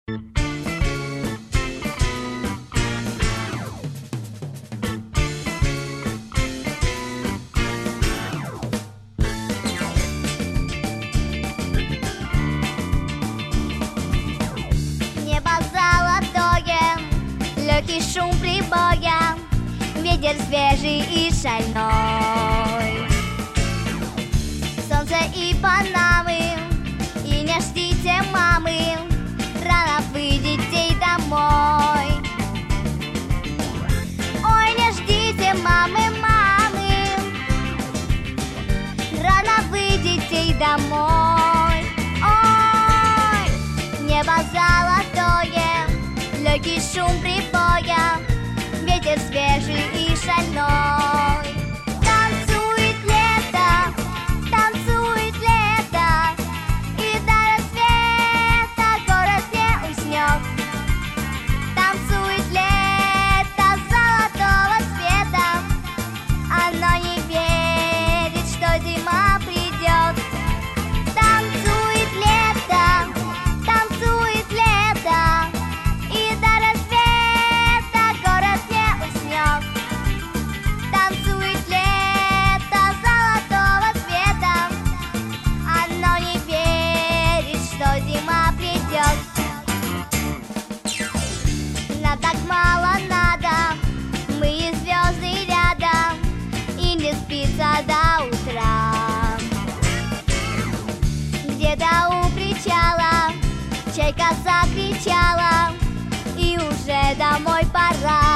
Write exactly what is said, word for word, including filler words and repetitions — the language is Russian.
Небо золотое, легкий шум прибоя, ветер свежий и шальной. Солнце и Панамы, и не ждите мамы, рано выйдите домой. Ой, не ждите мамы, мамы, рано выйдите домой. Ой, небо золотое, легкий шум прибоя, ветер свежий и шальной. Танцует лето, танцует лето, и до рассвета город не уснет. Танцует лето золотого цвета, оно не верит, что зима придет. Танцует лето, танцует лето, и до рассвета город не уснет. Танцует лето золотого цвета, оно не верит, что зима придет. Нам так мало надо, мы и звезды рядом, и не спится до утра. Где-то у причала чайка закричала, и уже домой пора.